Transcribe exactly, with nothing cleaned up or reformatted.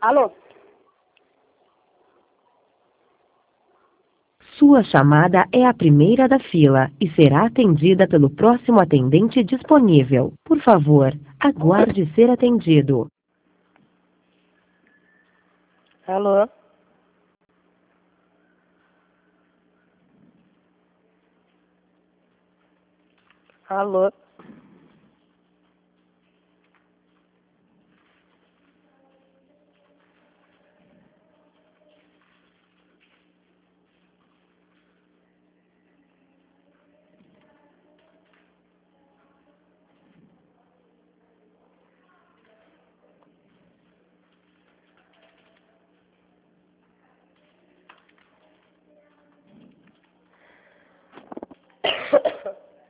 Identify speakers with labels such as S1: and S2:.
S1: Alô?
S2: Sua chamada é a primeira da fila e será atendida pelo próximo atendente disponível. Por favor, aguarde ser atendido.
S1: Alô? Alô?